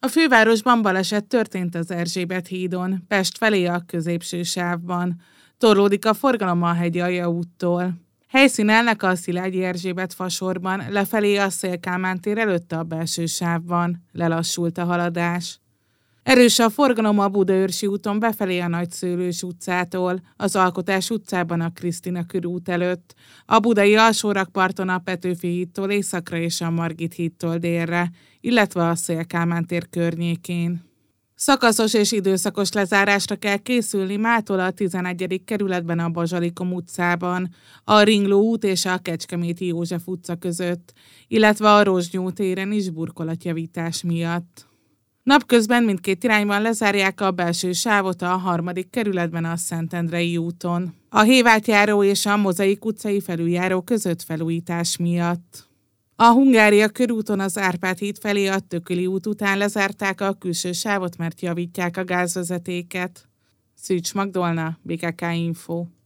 A fővárosban baleset történt az Erzsébet hídon, Pest felé a középső sávban. Torlódik a forgalom a Hegyalja úttól. Helyszínelnek a Szilágyi Erzsébet fasorban, lefelé a Széll-Kálmán tér előtt a belső sávban. Lelassult a haladás. Erős a forgalom a Budaörsi úton befelé a Nagyszőlős utcától, az Alkotás utcában a Krisztina körút előtt, a budai alsórakparton a Petőfi hídtól északra és a Margit hídtól délre, illetve a Széll-Kálmán tér környékén. Szakaszos és időszakos lezárásra kell készülni mától a 11. kerületben a Bazsalikom utcában, a Ringló út és a Kecskeméti József utca között, illetve a Rozsnyó téren is burkolatjavítás miatt. Napközben mindkét irányban lezárják a belső sávot a 3. kerületben a Szentendrei úton. A Hévátjáró és a Mozaik utcai felüljáró között felújítás miatt. A Hungária körúton az Árpád híd felé a Tököli út után lezárták a külső sávot, mert javítják a gázvezetéket. Szűcs Magdolna, BKK Info.